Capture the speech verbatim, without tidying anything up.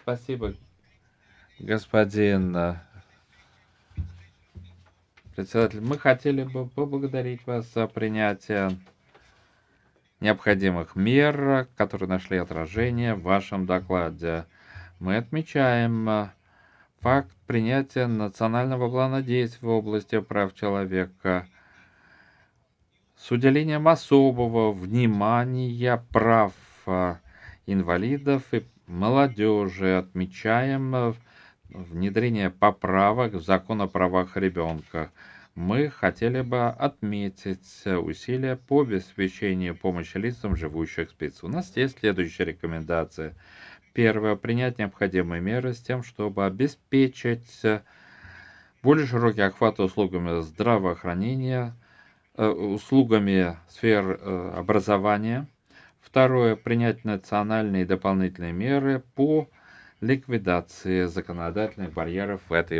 Спасибо, господин э, председатель. Мы хотели бы поблагодарить вас за принятие необходимых мер, которые нашли отражение в вашем докладе. Мы отмечаем э, факт принятия национального плана действий в области прав человека с уделением особого внимания прав э, инвалидов и молодежи. Отмечаем э, внедрение поправок в закон о правах ребенка. Мы хотели бы отметить усилия по обеспечению помощи лицам, живущих с ПИЦ. У нас есть следующие рекомендации. Первое. Принять необходимые меры с тем, чтобы обеспечить более широкий охват услугами здравоохранения, э, услугами сфер э, образования. Второе. Принять национальные и дополнительные меры по ликвидации законодательных барьеров в этой